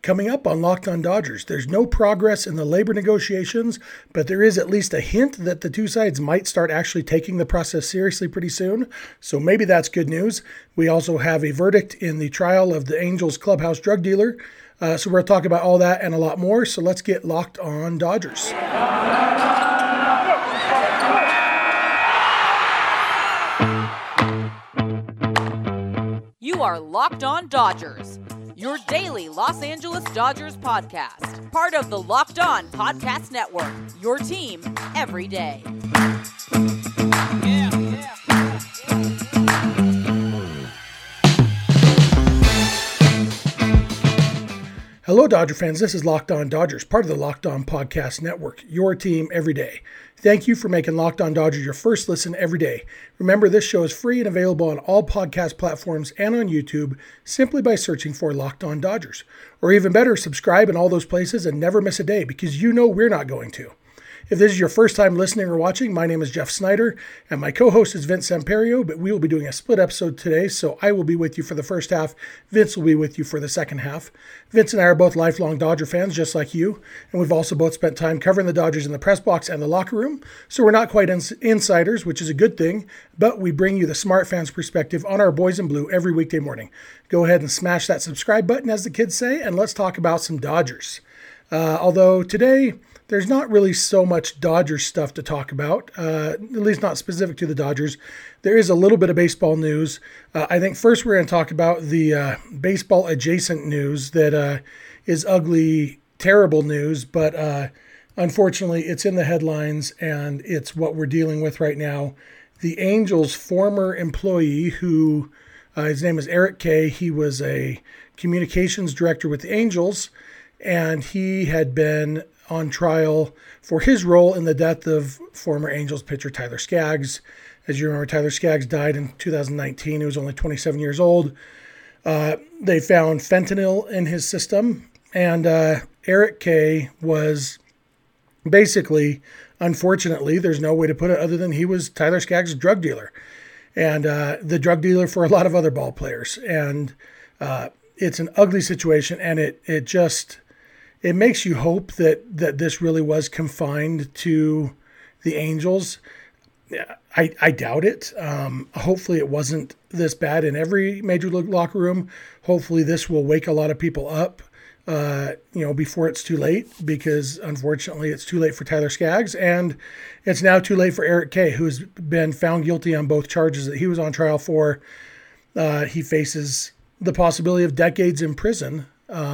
Coming up on Locked On Dodgers, there's no progress in the labor negotiations, but there is at least a hint that the two sides might start actually taking the process seriously pretty soon. So maybe that's good news. We also have a verdict in the trial of the Angels clubhouse drug dealer. So we're going to talk about all that and a lot more. So let's get Locked On Dodgers. You are Locked On Dodgers, your daily Los Angeles Dodgers podcast. Part of the Locked On Podcast Network, your team every day. Hello, Dodger fans. This is Locked On Dodgers, part of the Locked On Podcast Network, your team every day. Thank you for making Locked On Dodgers your first listen every day. Remember, this show is free and available on all podcast platforms and on YouTube simply by searching for Locked On Dodgers. Or even better, subscribe in all those places and never miss a day because you know we're not going to. If this is your first time listening or watching, my name is Jeff Snyder, and my co-host is Vince Samperio, but we will be doing a split episode today, so I will be with you for the first half. Vince will be with you for the second half. Vince and I are both lifelong Dodger fans, just like you, and we've also both spent time covering the Dodgers in the press box and the locker room, so we're not quite insiders, which is a good thing, but we bring you the smart fans' perspective on our boys in blue every weekday morning. Go ahead and smash that subscribe button, as the kids say, and let's talk about some Dodgers. Although today, there's not really so much Dodgers stuff to talk about, at least not specific to the Dodgers. There is a little bit of baseball news. I think first we're going to talk about the baseball adjacent news that is ugly, terrible news, but unfortunately it's in the headlines and it's what we're dealing with right now. The Angels' former employee who, his name is Eric Kay, he was a communications director with the Angels, and he had been on trial for his role in the death of former Angels pitcher Tyler Skaggs. As you remember, Tyler Skaggs died in 2019. He was only 27 years old. They found fentanyl in his system, and Eric Kay was basically, unfortunately, there's no way to put it other than he was Tyler Skaggs' drug dealer, and the drug dealer for a lot of other ball players. And it's an ugly situation, and it makes you hope that this really was confined to the Angels. I doubt it. Hopefully it wasn't this bad in every major league locker room. Hopefully this will wake a lot of people up, before it's too late, because unfortunately it's too late for Tyler Skaggs, and it's now too late for Eric Kay, who's been found guilty on both charges that he was on trial for. He faces the possibility of decades in prison.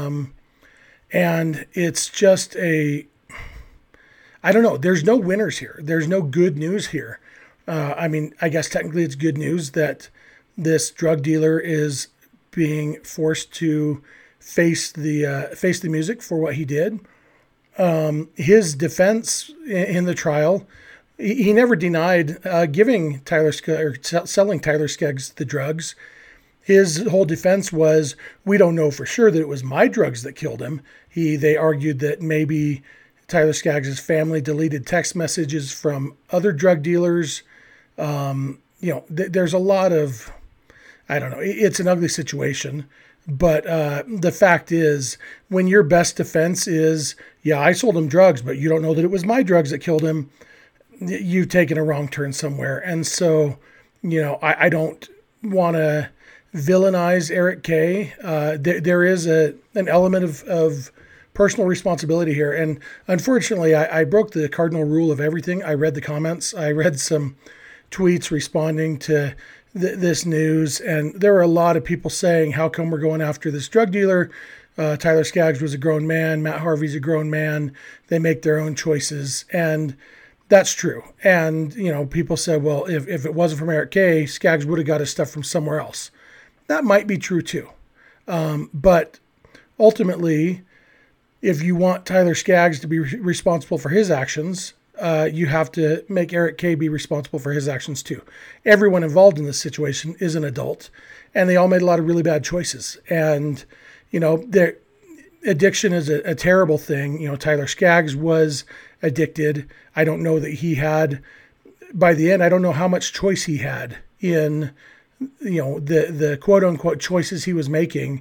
And it's just I don't know. There's no winners here. There's no good news here. I guess technically it's good news that this drug dealer is being forced to face the music for what he did. His defense in the trial, he never denied giving selling Tyler Skaggs the drugs. His whole defense was, we don't know for sure that it was my drugs that killed him. They argued that maybe Tyler Skaggs' family deleted text messages from other drug dealers. There's a lot of, I don't know, it's an ugly situation. But the fact is, when your best defense is, yeah, I sold him drugs, but you don't know that it was my drugs that killed him, you've taken a wrong turn somewhere. And so, I don't want to villainize Eric Kay. There is an element of personal responsibility here. And unfortunately, I broke the cardinal rule of everything. I read the comments. I read some tweets responding to this news. And there were a lot of people saying, how come we're going after this drug dealer? Tyler Skaggs was a grown man. Matt Harvey's a grown man. They make their own choices. And that's true. And, people said, well, if it wasn't from Eric Kay, Skaggs would have got his stuff from somewhere else. That might be true too. But ultimately, if you want Tyler Skaggs to be responsible for his actions, you have to make Eric Kay be responsible for his actions too. Everyone involved in this situation is an adult, and they all made a lot of really bad choices. And, their addiction is a terrible thing. Tyler Skaggs was addicted. I don't know that he had, by the end, I don't know how much choice he had in the quote unquote choices he was making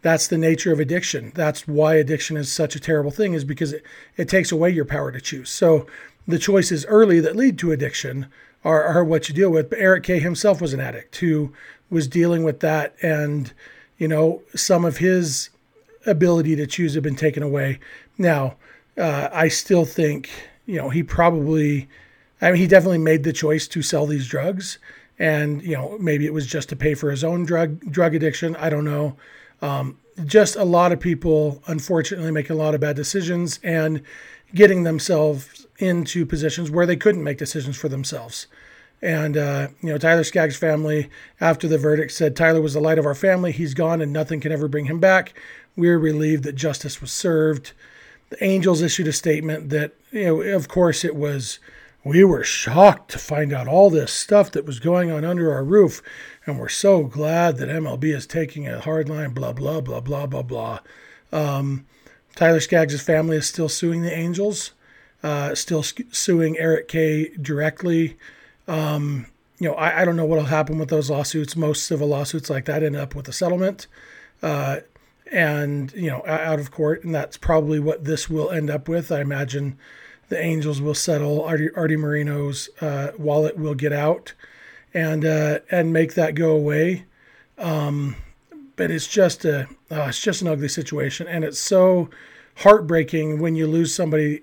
that's the nature of addiction. That's why addiction is such a terrible thing, is because it takes away your power to choose. So the choices early that lead to addiction are what you deal with. But Eric Kay himself was an addict who was dealing with that. And, some of his ability to choose had been taken away. Now, I still think, he definitely made the choice to sell these drugs. And, maybe it was just to pay for his own drug addiction. I don't know. Just a lot of people, unfortunately, making a lot of bad decisions and getting themselves into positions where they couldn't make decisions for themselves. And, Tyler Skaggs' family, after the verdict, said Tyler was the light of our family. He's gone and nothing can ever bring him back. We're relieved that justice was served. The Angels issued a statement that, of course it was, we were shocked to find out all this stuff that was going on under our roof. And we're so glad that MLB is taking a hard line, blah, blah, blah, blah, blah, blah. Tyler Skaggs' family is still suing the Angels, still suing Eric Kay directly. I don't know what will happen with those lawsuits. Most civil lawsuits like that end up with a settlement out of court. And that's probably what this will end up with. I imagine the Angels will settle. Artie Moreno's wallet will get out and make that go away. But it's just an ugly situation. And it's so heartbreaking when you lose somebody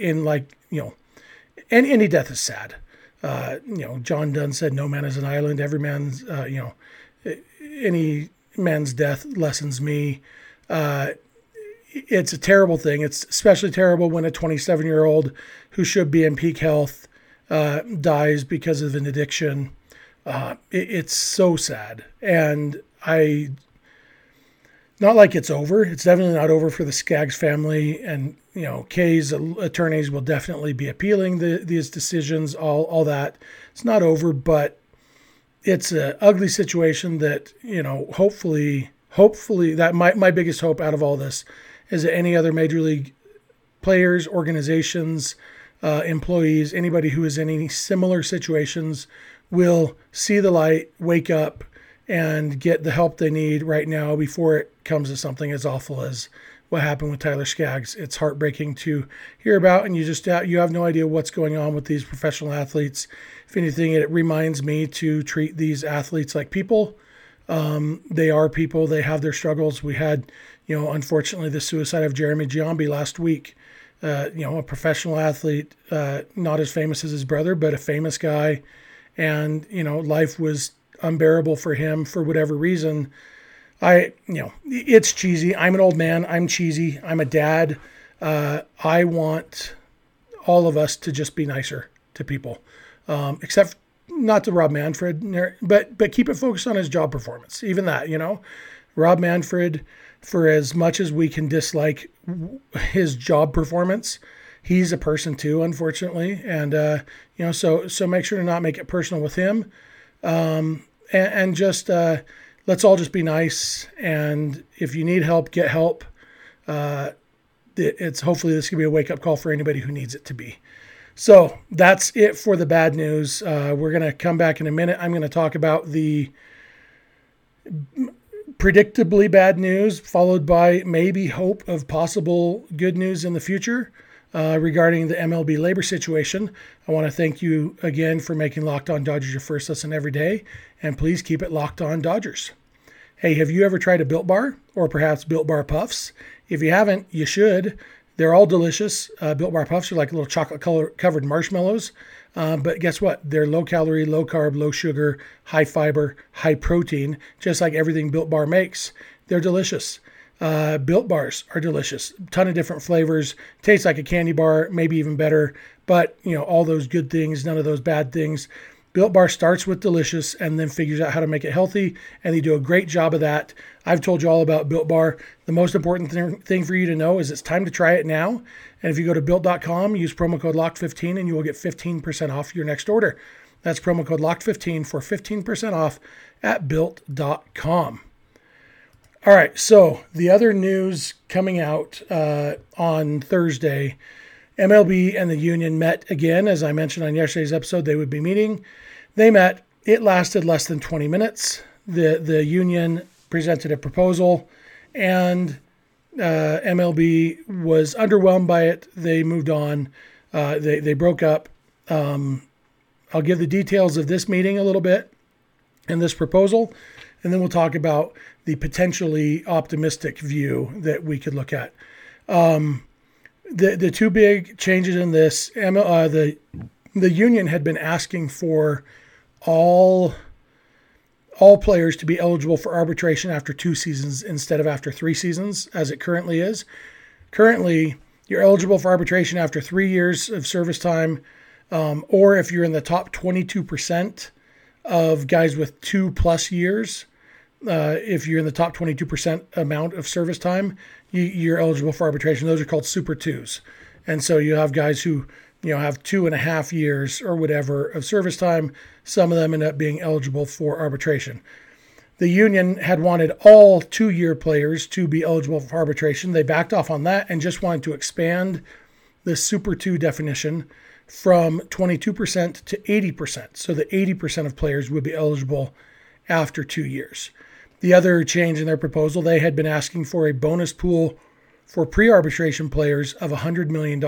any death is sad. John Donne said, no man is an island. Every man's, any man's death lessens me. It's a terrible thing. It's especially terrible when a 27-year-old who should be in peak health dies because of an addiction. It's so sad. And not like it's over. It's definitely not over for the Skaggs family. And, Kay's attorneys will definitely be appealing these decisions, all that. It's not over, but it's an ugly situation that, hopefully that my biggest hope out of all this is that any other major league players, organizations, employees, anybody who is in any similar situations will see the light, wake up, and get the help they need right now before it comes to something as awful as what happened with Tyler Skaggs. It's heartbreaking to hear about, and you have no idea what's going on with these professional athletes. If anything, it reminds me to treat these athletes like people. They are people. They have their struggles. We had, unfortunately, the suicide of Jeremy Giambi last week. A professional athlete, not as famous as his brother, but a famous guy. And, life was unbearable for him for whatever reason. It's cheesy. I'm an old man. I'm cheesy. I'm a dad. I want all of us to just be nicer to people, except not to Rob Manfred, but keep it focused on his job performance. Even that, Rob Manfred, for as much as we can dislike his job performance, he's a person too, unfortunately. And, so make sure to not make it personal with him. And just, let's all just be nice. And if you need help, get help. Hopefully this can be a wake up call for anybody who needs it to be. So that's it for the bad news. We're going to come back in a minute. I'm going to talk about the predictably bad news, followed by maybe hope of possible good news in the future regarding the MLB labor situation. I want to thank you again for making Locked On Dodgers your first listen every day, and please keep it Locked On Dodgers. Hey, have you ever tried a Built Bar or perhaps Built Bar Puffs? If you haven't, you should. They're all delicious. Built Bar Puffs are like little chocolate-covered marshmallows. But guess what? They're low-calorie, low-carb, low-sugar, high-fiber, high-protein, just like everything Built Bar makes. They're delicious. Built Bars are delicious. A ton of different flavors. Tastes like a candy bar, maybe even better. But, all those good things, none of those bad things. Built Bar starts with delicious and then figures out how to make it healthy, and they do a great job of that. I've told you all about Built Bar. The most important thing for you to know is it's time to try it now. And if you go to Built.com, use promo code LOCKED15 and you will get 15% off your next order. That's promo code LOCKED15 for 15% off at Built.com. All right, so the other news coming out on Thursday, MLB and the union met again. As I mentioned on yesterday's episode, they would be meeting. They met. It lasted less than 20 minutes. The union presented a proposal, and MLB was underwhelmed by it. They moved on. They broke up. I'll give the details of this meeting a little bit and this proposal, and then we'll talk about the potentially optimistic view that we could look at. The two big changes in this, the union had been asking for all players to be eligible for arbitration after 2 seasons instead of after 3 seasons, as it currently is. Currently, you're eligible for arbitration after 3 years of service time, or if you're in the top 22% of guys with 2+ years. If you're in the top 22% amount of service time, you're eligible for arbitration. Those are called Super 2s. And so you have guys who, have 2.5 years or whatever of service time. Some of them end up being eligible for arbitration. The union had wanted all 2-year players to be eligible for arbitration. They backed off on that and just wanted to expand the Super 2 definition from 22% to 80%. So that 80% of players would be eligible after 2 years. The other change in their proposal, they had been asking for a bonus pool for pre-arbitration players of $100 million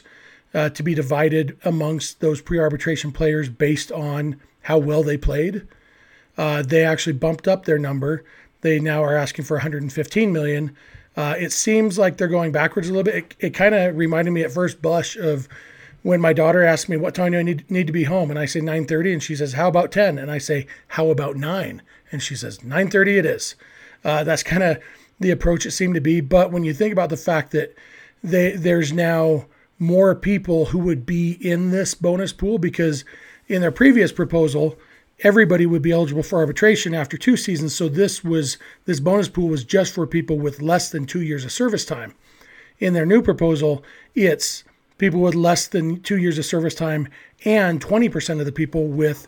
to be divided amongst those pre-arbitration players based on how well they played. They actually bumped up their number. They now are asking for $115 million. It seems like they're going backwards a little bit. It kind of reminded me at first blush of when my daughter asked me, what time do I need to be home? And I say 9:30, and she says, how about 10? And I say, how about 9? And she says, 9:30 it is. That's kind of the approach it seemed to be. But when you think about the fact that there's now more people who would be in this bonus pool, because in their previous proposal, everybody would be eligible for arbitration after 2 seasons. So this bonus pool was just for people with less than 2 years of service time. In their new proposal, it's people with less than 2 years of service time and 20% of the people with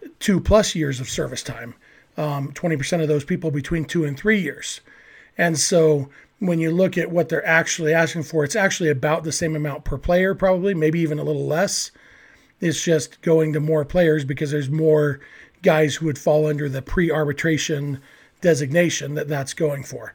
2+ years of service time. 20% of those people between 2 and 3 years. And so when you look at what they're actually asking for, it's actually about the same amount per player, probably, maybe even a little less. It's just going to more players because there's more guys who would fall under the pre-arbitration designation that's going for.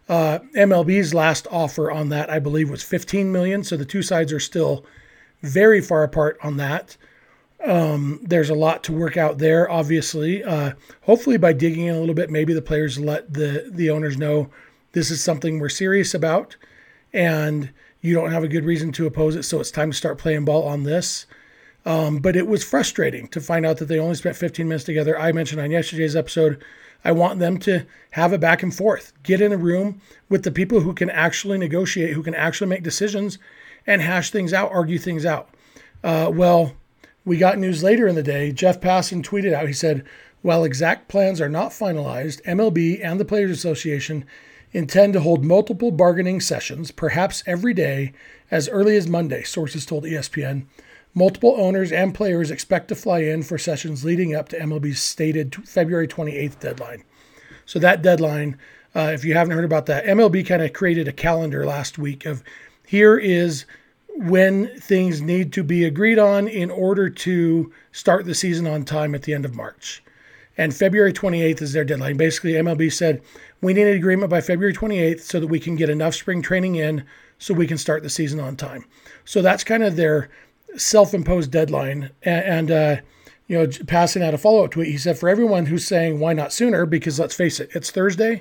MLB's last offer on that, I believe, was $15 million. So the two sides are still very far apart on that. There's a lot to work out there, obviously. Hopefully by digging in a little bit, maybe the players let the owners know this is something we're serious about and you don't have a good reason to oppose it, so it's time to start playing ball on this. But it was frustrating to find out that they only spent 15 minutes together. I mentioned on yesterday's episode, I want them to have a back and forth, get in a room with the people who can actually negotiate, who can actually make decisions and hash things out, argue things out. Well, we got news later in the day. Jeff Passan tweeted out, he said, while exact plans are not finalized, MLB and the Players Association intend to hold multiple bargaining sessions, perhaps every day, as early as Monday, sources told ESPN. Multiple owners and players expect to fly in for sessions leading up to MLB's stated February 28th deadline. So that deadline, if you haven't heard about that, MLB kind of created a calendar last week of here is when things need to be agreed on in order to start the season on time at the end of March. And February 28th is their deadline. Basically, MLB said, we need an agreement by February 28th so that we can get enough spring training in so we can start the season on time. So that's kind of their self-imposed deadline. And Passan out a follow-up tweet. He said, for everyone who's saying, why not sooner? Because let's face it, it's Thursday.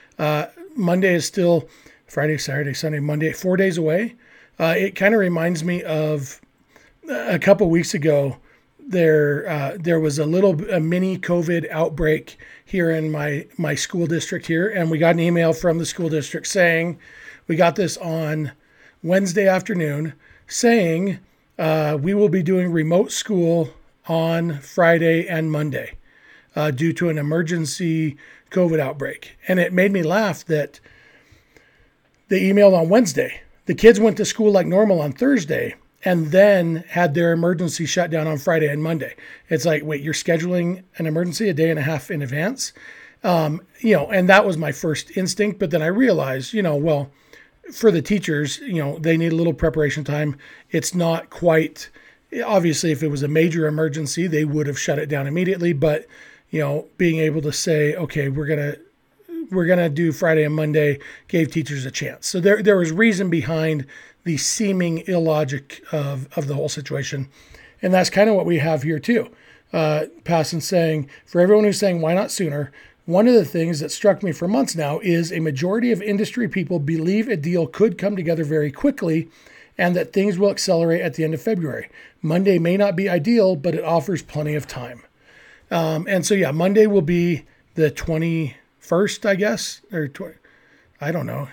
Monday is still Friday, Saturday, Sunday, Monday, 4 days away. It kind of reminds me of a couple weeks ago, there was a mini COVID outbreak here in my school district here. And we got an email from the school district saying, we got this on Wednesday afternoon saying, we will be doing remote school on Friday and Monday due to an emergency COVID outbreak. And it made me laugh that they emailed on Wednesday. The kids went to school like normal on Thursday and then had their emergency shut down on Friday and Monday. It's like, wait, you're scheduling an emergency a day and a half in advance? And that was my first instinct. But then I realized, well, for the teachers, they need a little preparation time. It's not quite, obviously, if it was a major emergency, they would have shut it down immediately. But, being able to say, okay, we're going to we're going to do Friday and Monday, gave teachers a chance. So there was reason behind the seeming illogic of the whole situation. And that's kind of what we have here too. Passon saying, for everyone who's saying, why not sooner? One of the things that struck me for months now is a majority of industry people believe a deal could come together very quickly and that things will accelerate at the end of February. Monday may not be ideal, but it offers plenty of time. And so, yeah, Monday will be the 21st, I guess, or I don't know.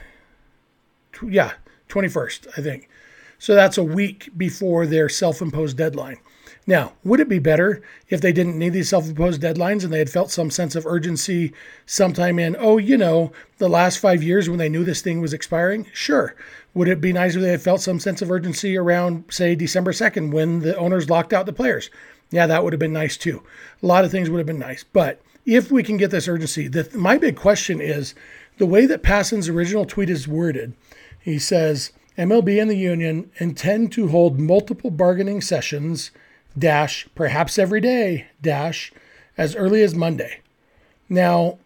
21st, I think. So that's a week before their self-imposed deadline. Now, would it be better if they didn't need these self-imposed deadlines and they had felt some sense of urgency sometime in, the last 5 years when they knew this thing was expiring? Sure. Would it be nice if they had felt some sense of urgency around, say, December 2nd when the owners locked out the players? Yeah, that would have been nice too. A lot of things would have been nice. But if we can get this urgency, my big question is the way that Passon's original tweet is worded. He says, MLB and the union intend to hold multiple bargaining sessions – perhaps every day, as early as Monday. Now,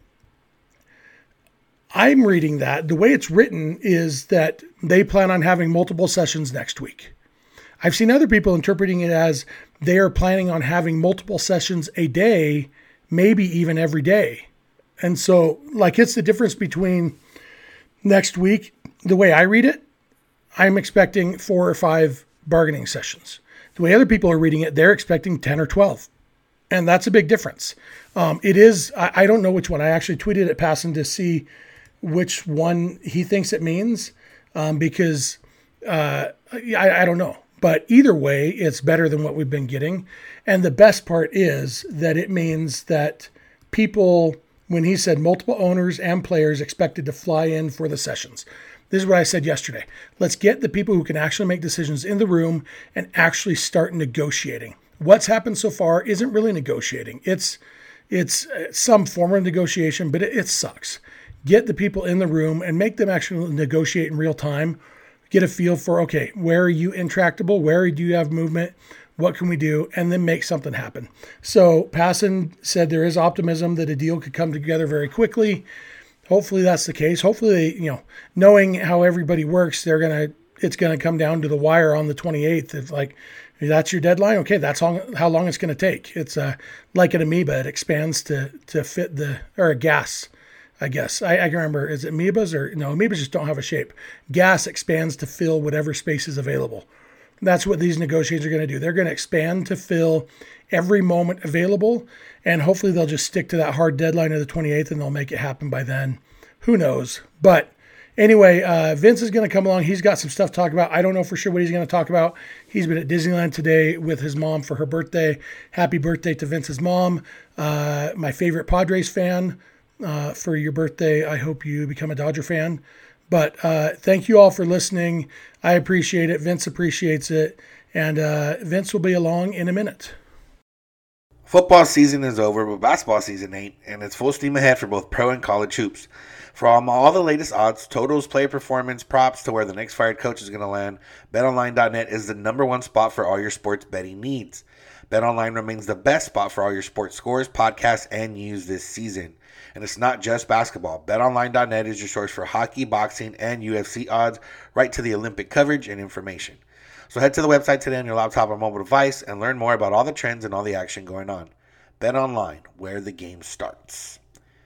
I'm reading that. The way it's written is that they plan on having multiple sessions next week. I've seen other people interpreting it as they are planning on having multiple sessions a day, maybe even every day. And so, it's the difference between next week. The way I read it, I'm expecting 4 or 5 bargaining sessions. The way other people are reading it, they're expecting 10 or 12. And that's a big difference. It is, I don't know which one. I actually tweeted at Passon to see which one he thinks it means because I don't know. But either way, it's better than what we've been getting. And the best part is that it means that people, when he said multiple owners and players expected to fly in for the sessions, this is what I said yesterday. Let's get the people who can actually make decisions in the room and actually start negotiating. What's happened so far isn't really negotiating. It's some form of negotiation, but it sucks. Get the people in the room and make them actually negotiate in real time. Get a feel for, okay, where are you intractable? Where do you have movement? What can we do? And then make something happen. So Passon said there is optimism that a deal could come together very quickly. Hopefully that's the case. Hopefully, knowing how everybody works, it's gonna come down to the wire on the 28th. If that's your deadline, okay, that's how long it's gonna take. It's like an amoeba; it expands to fit or a gas, I guess. I can remember. Is it amoebas or no? Amoebas just don't have a shape. Gas expands to fill whatever space is available. That's what these negotiations are going to do. They're going to expand to fill every moment available, and hopefully they'll just stick to that hard deadline of the 28th, and they'll make it happen by then. Who knows? But anyway, Vince is going to come along. He's got some stuff to talk about. I don't know for sure what he's going to talk about. He's been at Disneyland today with his mom for her birthday. Happy birthday to Vince's mom. My favorite Padres fan. For your birthday, I hope you become a Dodger fan. But thank you all for listening. I appreciate it. Vince appreciates it. And Vince will be along in a minute. Football season is over, but basketball season ain't, and it's full steam ahead for both pro and college hoops. From all the latest odds, totals, player performance, props to where the next fired coach is going to land, BetOnline.net is the #1 spot for all your sports betting needs. BetOnline remains the best spot for all your sports scores, podcasts, and news this season. And it's not just basketball. BetOnline.net is your source for hockey, boxing, and UFC odds, right to the Olympic coverage and information. So head to the website today on your laptop or mobile device and learn more about all the trends and all the action going on. BetOnline, where the game starts.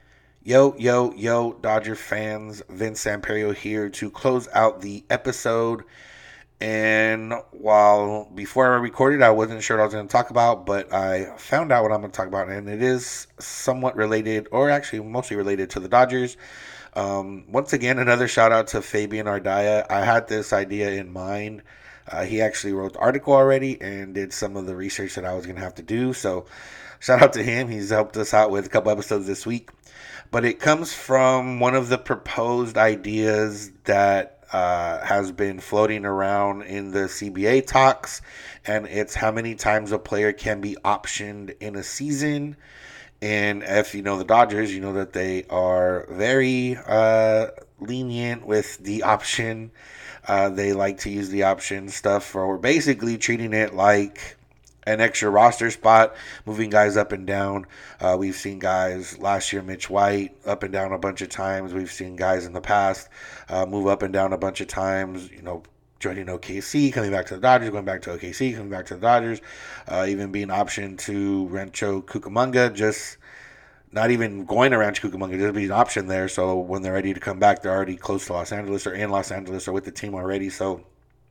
Yo, Dodger fans. Vince Samperio here to close out the episode. And while before I recorded, I wasn't sure what I was going to talk about, but I found out what I'm going to talk about, and it is somewhat related, or actually mostly related to the Dodgers. Once again, another shout out to Fabian Ardaya. I had this idea in mind. He actually wrote the article already and did some of the research that I was going to have to do. So shout out to him. He's helped us out with a couple episodes this week. But it comes from one of the proposed ideas that has been floating around in the CBA talks. And it's how many times a player can be optioned in a season. And if you know the Dodgers, you know that they are very lenient with the option. They like to use the option stuff for basically treating it like an extra roster spot, moving guys up and down. We've seen guys last year, Mitch White, up and down a bunch of times. We've seen guys in the past move up and down a bunch of times, joining OKC, coming back to the Dodgers, going back to OKC, coming back to the Dodgers, even being optioned to Rancho Cucamonga, just not even going to Rancho Cucamonga, just be an option there. So when they're ready to come back, they're already close to Los Angeles or in Los Angeles or with the team already. So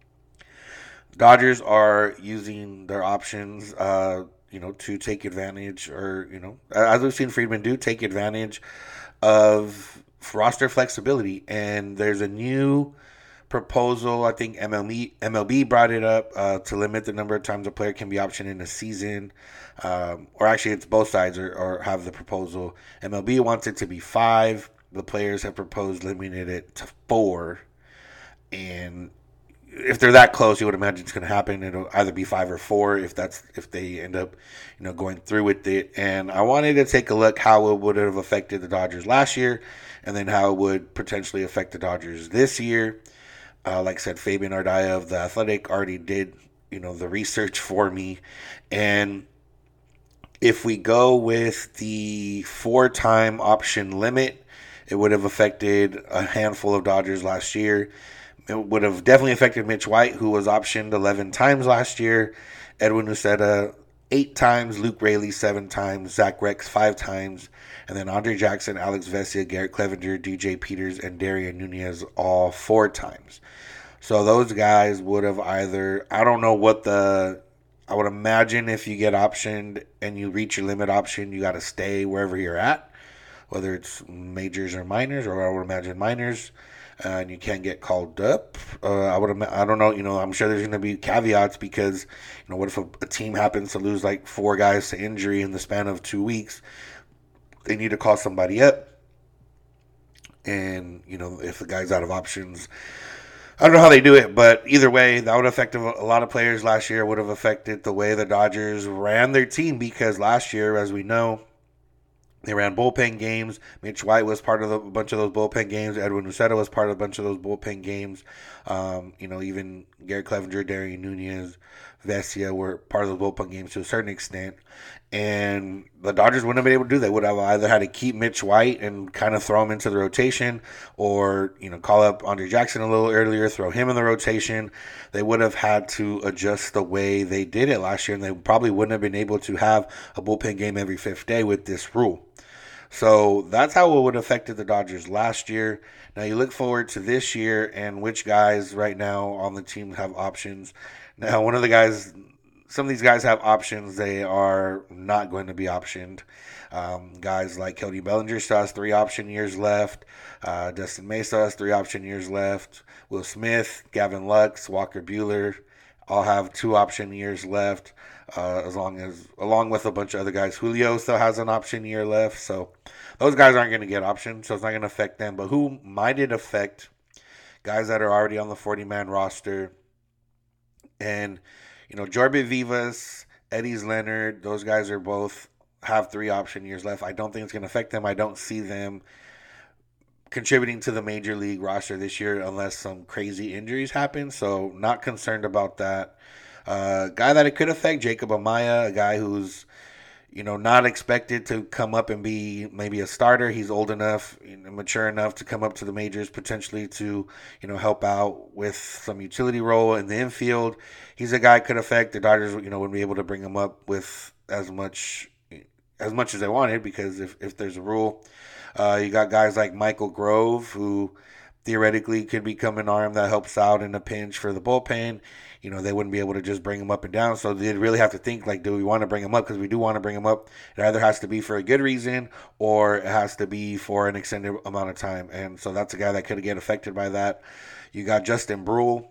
Dodgers are using their options, to take advantage, or, as we've seen Friedman do, take advantage of roster flexibility. And there's a new proposal. I think MLB brought it up to limit the number of times a player can be optioned in a season. Or actually, it's both sides or have the proposal. MLB wants it to be 5. The players have proposed limiting it to 4. And if they're that close, you would imagine it's going to happen. It'll either be 5 or 4 if they end up, going through with it. And I wanted to take a look how it would have affected the Dodgers last year, and then how it would potentially affect the Dodgers this year. Like I said, Fabian Ardaya of The Athletic already did, the research for me. And if we go with the 4-time option limit, it would have affected a handful of Dodgers last year. It would have definitely affected Mitch White, who was optioned 11 times last year, Edwin Uceta 8 times, Luke Raley 7 times, Zach Rex 5 times, and then Andre Jackson, Alex Vesia, Garrett Clevenger, DJ Peters, and Darian Nunez all 4 times. So those guys would have either, I don't know what I would imagine if you get optioned and you reach your limit option, you got to stay wherever you're at, whether it's majors or minors, or I would imagine minors. And you can't get called up. I don't know. I'm sure there's going to be caveats because, what if a team happens to lose like 4 guys to injury in the span of 2 weeks? They need to call somebody up. And, if the guy's out of options, I don't know how they do it, but either way, that would affect a lot of players last year. Would have affected the way the Dodgers ran their team, because last year, as we know, they ran bullpen games. Mitch White was part of a bunch of those bullpen games. Edwin Uceta was part of a bunch of those bullpen games. Even Garrett Clevenger, Darian Nunez, Vesia were part of those bullpen games to a certain extent. And the Dodgers wouldn't have been able to do that. They would have either had to keep Mitch White and kind of throw him into the rotation, or, call up Andre Jackson a little earlier, throw him in the rotation. They would have had to adjust the way they did it last year, and they probably wouldn't have been able to have a bullpen game every 5th day with this rule. So that's how it would have affected the Dodgers last year. Now you look forward to this year and which guys right now on the team have options. Now, some of these guys have options. They are not going to be optioned. Guys like Cody Bellinger still has 3 option years left. Dustin Mesa has 3 option years left. Will Smith, Gavin Lux, Walker Buehler all have 2 option years left. Along with a bunch of other guys. Julio still has an option year left, so those guys aren't going to get options, so it's not going to affect them. But who might it affect? Guys that are already on the 40-man roster. And, Jorge Vivas, Eddys Leonard, those guys are both have 3 option years left. I don't think it's going to affect them. I don't see them contributing to the major league roster this year unless some crazy injuries happen, so not concerned about that. Guy that it could affect, Jacob Amaya, a guy who's, not expected to come up and be maybe a starter. He's old enough, mature enough to come up to the majors potentially to, help out with some utility role in the infield. He's a guy could affect. The Dodgers, wouldn't be able to bring him up with as much as they wanted, because if there's a rule. You got guys like Michael Grove, who theoretically could become an arm that helps out in a pinch for the bullpen. They wouldn't be able to just bring him up and down. So they'd really have to think, do we want to bring him up? Because we do want to bring him up. It either has to be for a good reason or it has to be for an extended amount of time. And so that's a guy that could get affected by that. You got Justin Brule,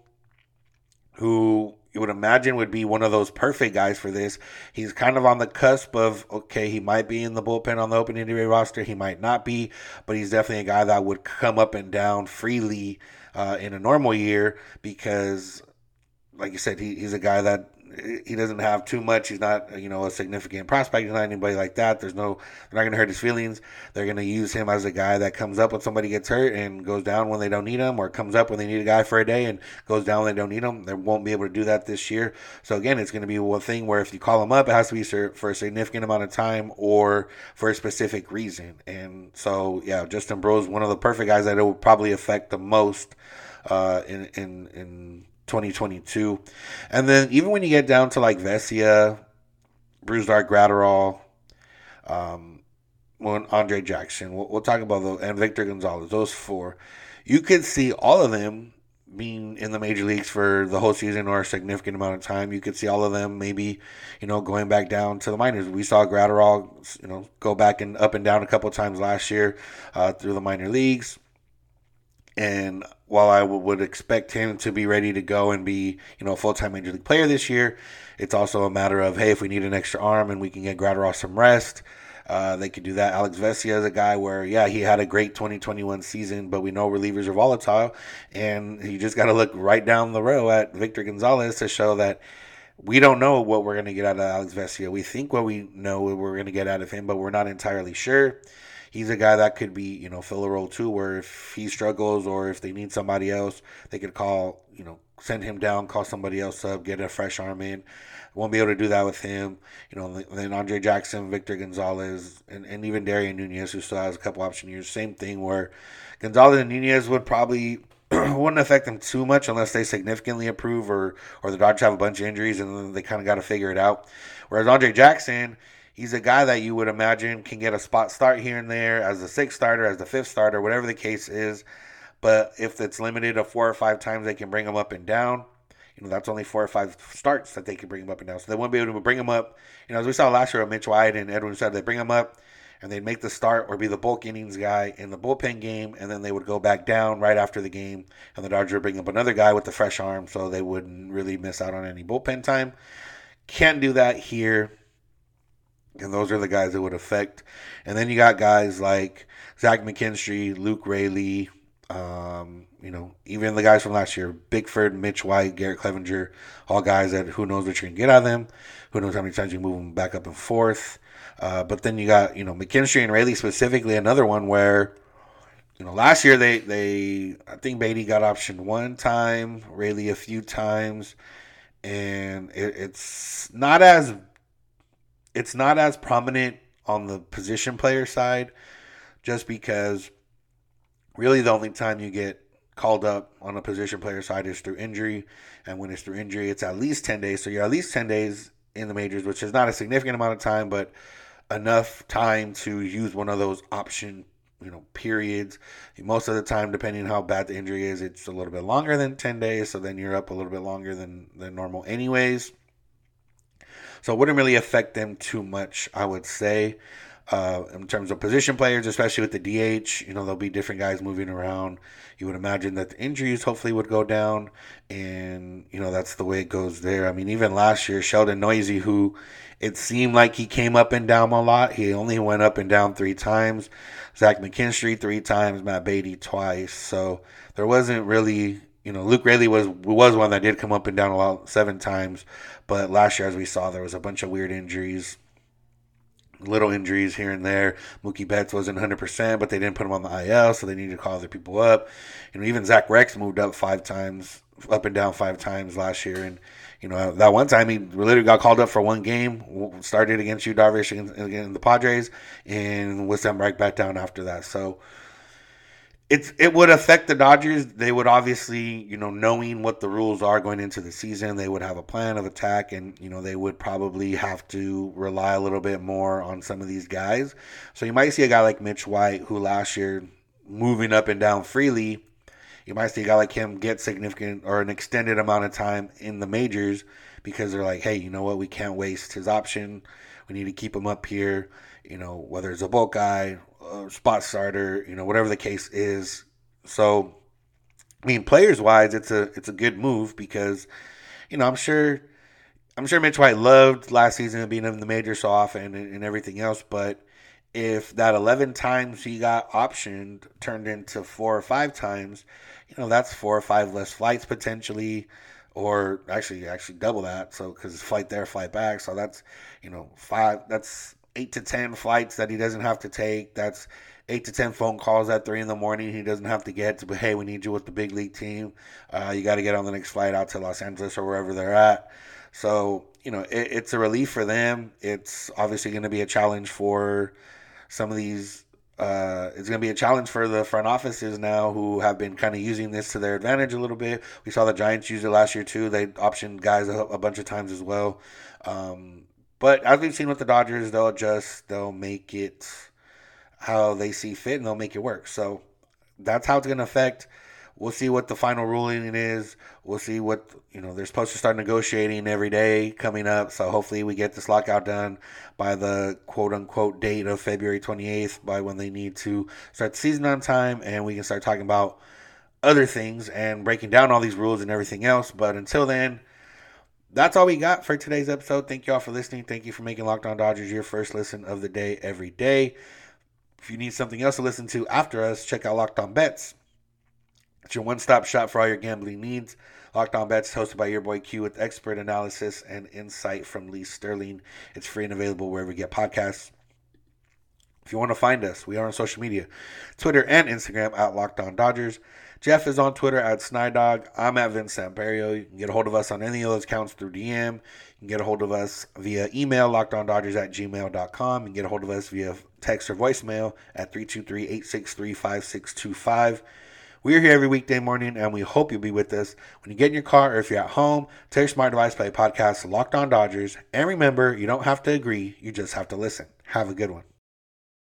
who you would imagine would be one of those perfect guys for this. He's kind of on the cusp of, okay, he might be in the bullpen on the opening day roster. He might not be, but he's definitely a guy that would come up and down freely in a normal year because, like you said, he's a guy that he doesn't have too much. He's not, a significant prospect. He's not anybody like that. They're not going to hurt his feelings. They're going to use him as a guy that comes up when somebody gets hurt and goes down when they don't need him, or comes up when they need a guy for a day and goes down when they don't need him. They won't be able to do that this year. So again, it's going to be one thing where if you call him up, it has to be for a significant amount of time or for a specific reason. And so, yeah, Justin Breaux's one of the perfect guys that it will probably affect the most in 2022. And then even when you get down to like Vesia, Brusdar Graterol, Andre Jackson, we'll talk about those, and Victor Gonzalez, those four, you could see all of them being in the major leagues for the whole season or a significant amount of time. You could see all of them maybe, going back down to the minors. We saw Graterol, go back and up and down a couple of times last year through the minor leagues. And while I would expect him to be ready to go and be, a full-time major league player this year, it's also a matter of, hey, if we need an extra arm and we can get Graterol some rest, they could do that. Alex Vesia is a guy where, yeah, he had a great 2021 season, but we know relievers are volatile, and you just got to look right down the row at Victor Gonzalez to show that we don't know what we're going to get out of Alex Vesia. We think what we know what we're going to get out of him, but we're not entirely sure. He's a guy that could be, fill a role too, where if he struggles or if they need somebody else, they could call, send him down, call somebody else up, get a fresh arm in. Won't be able to do that with him. Then Andre Jackson, Victor Gonzalez, and even Darian Nunez, who still has a couple option years. Same thing where Gonzalez and Nunez would probably wouldn't affect them too much unless they significantly improve or the Dodgers have a bunch of injuries and then they kind of got to figure it out. Whereas Andre Jackson, he's a guy that you would imagine can get a spot start here and there as the sixth starter, as the fifth starter, whatever the case is. But if it's limited to 4 or 5 times they can bring him up and down, that's only 4 or 5 starts that they can bring him up and down. So they won't be able to bring him up. As we saw last year with Mitch White and Edwin said, they bring him up and they'd make the start or be the bulk innings guy in the bullpen game, and then they would go back down right after the game, and the Dodgers would bring up another guy with the fresh arm so they wouldn't really miss out on any bullpen time. Can't do that here. And those are the guys that would affect. And then you got guys like Zach McKinstry, Luke Raley, even the guys from last year, Bickford, Mitch White, Garrett Clevenger, all guys that who knows what you can get out of them. Who knows how many times you move them back up and forth. But then you got, McKinstry and Raley specifically, another one where, last year they I think Beatty got optioned one time, Raley a few times. And it's not as prominent on the position player side, just because really the only time you get called up on a position player side is through injury. And when it's through injury, it's at least 10 days. So you're at least 10 days in the majors, which is not a significant amount of time, but enough time to use one of those option, periods. Most of the time, depending on how bad the injury is, it's a little bit longer than 10 days. So then you're up a little bit longer than normal anyways. So it wouldn't really affect them too much, I would say, in terms of position players, especially with the DH. There'll be different guys moving around. You would imagine that the injuries hopefully would go down, and, that's the way it goes there. I mean, even last year, Sheldon Neuse, who it seemed like he came up and down a lot, he only went up and down 3 times. Zach McKinstry 3 times, Matt Beatty twice. So there wasn't really... Luke Raley was one that did come up and down a lot, 7 times. But last year, as we saw, there was a bunch of weird injuries, little injuries here and there. Mookie Betts wasn't 100%, but they didn't put him on the IL, so they needed to call other people up. Even Zach Rex moved up 5 times, up and down 5 times last year. And, that one time he literally got called up for 1 game, started against Yu Darvish against the Padres, and was sent right back down after that. So it would affect the Dodgers. They would obviously, knowing what the rules are going into the season, they would have a plan of attack, and, they would probably have to rely a little bit more on some of these guys. So you might see a guy like Mitch White, who last year moving up and down freely. You might see a guy like him get significant or an extended amount of time in the majors because they're like, hey, you know what? We can't waste his option. We need to keep him up here, whether it's a bulk guy, spot starter, whatever the case is. So, players wise, it's a good move because, I'm sure Mitch White loved last season being in the majors so often and everything else. But if that 11 times he got optioned turned into 4 or 5 times, that's 4 or 5 less flights potentially. or actually double that. So because it's flight there, flight back. So that's, that's 8 to 10 flights that he doesn't have to take. That's 8 to 10 phone calls at 3 a.m. he doesn't have to get to, hey, we need you with the big league team. You got to get on the next flight out to Los Angeles or wherever they're at. So, it's a relief for them. It's obviously going to be a challenge for some of these. It's going to be a challenge for the front offices now who have been kind of using this to their advantage a little bit. We saw the Giants use it last year too. They optioned guys a bunch of times as well. But as we've seen with the Dodgers, they'll make it how they see fit and they'll make it work. So that's how it's going to affect. We'll see what the final ruling is. We'll see what, they're supposed to start negotiating every day coming up. So hopefully we get this lockout done by the quote-unquote date of February 28th, by when they need to start the season on time, and we can start talking about other things and breaking down all these rules and everything else. But until then, that's all we got for today's episode. Thank you all for listening. Thank you for making Locked On Dodgers your first listen of the day every day. If you need something else to listen to after us, check out Locked On Bets. It's your one-stop shop for all your gambling needs. Locked On Bets, hosted by your boy Q, with expert analysis and insight from Lee Sterling. It's free and available wherever you get podcasts. If you want to find us, we are on social media, Twitter and Instagram at Locked On Dodgers. Jeff is on Twitter at Snydog. I'm at Vince Samperio. You can get a hold of us on any of those accounts through DM. You can get a hold of us via email, lockedondodgers@gmail.com. You can get a hold of us via text or voicemail at 323-863-5625. We are here every weekday morning, and we hope you'll be with us when you get in your car or if you're at home. Tell your smart device, play podcast Locked On Dodgers. And remember, you don't have to agree. You just have to listen. Have a good one.